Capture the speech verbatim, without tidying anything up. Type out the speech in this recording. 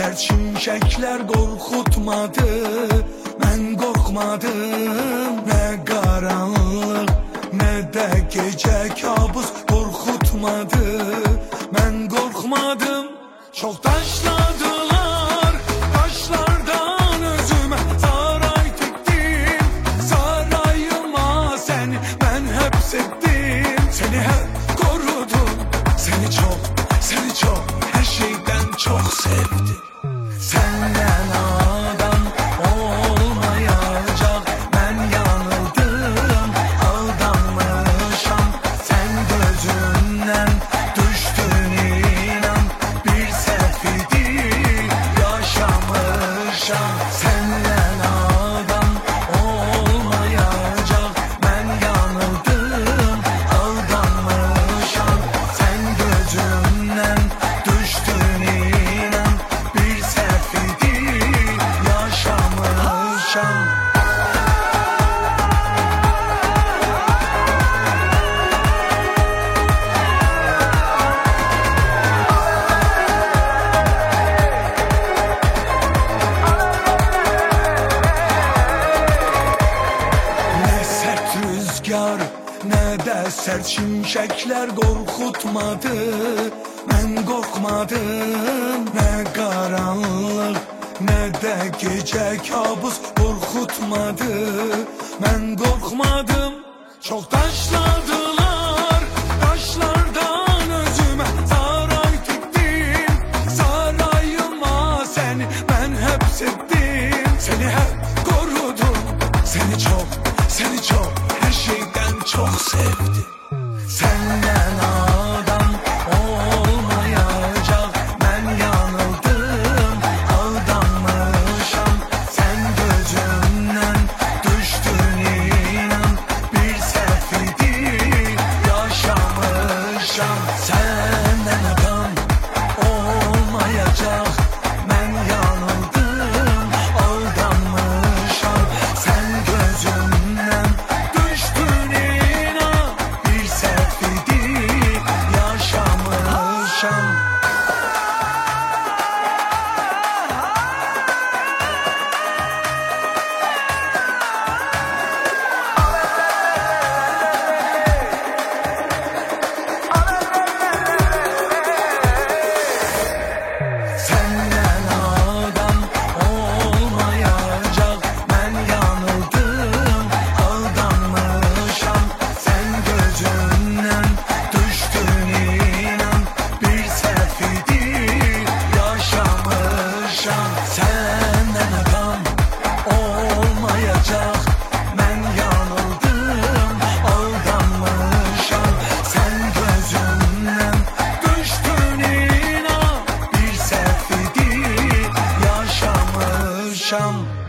sert şimşekler korkutmadı. Ben korkmadım. Ne karanlık ne de gece kabus korkutmadı. Ben korkmadım. Çok taşladılar, taşlardan özüme saray diktim. Sarayıma seni ben hep sevdim. Seni hep korudum. Seni çok, seni çok, her şeyden çok sevdim. Senden adam olmayacak. Ben yanıldım, aldanmışam. Sen gözünden düştün inan. Bir sefidi yaşamışam. Senden adam olmayacak. Ben yanıldım, aldanmışam. Sen gözünden düştün inan. Bir sefidi yaşamışam. Ne de sert şimşekler korkutmadı. Ben korkmadım. Ne karanlık ne de gece kabus korkutmadı. Ben korkmadım. Çok taşladılar, taşlardan özüme saray diktim. Sarayıma seni ben hep sevdim. Seni hep korudum. Seni çok, seni çok, her şeyden çok sevdim. Senden adam olmayacak. Ben yanıldım, aldanmışam. Sen gözümden düştün inan. Bir sefidi yaşamışam. Senden adam olmayacak. Ben yanıldım, aldanmışam. Sen gözümden düştün inan. Bir sefidi yaşamışam. Senden adam olmayacak. Ben yanıldım, aldanmışam. Sen gözünden düştün inan. Bir sefidi yaşamışam. Senden adam olmayacak. Ben yanıldım, aldanmışam. Sen gözümden düştün inan. Bir sefidi yaşamışam.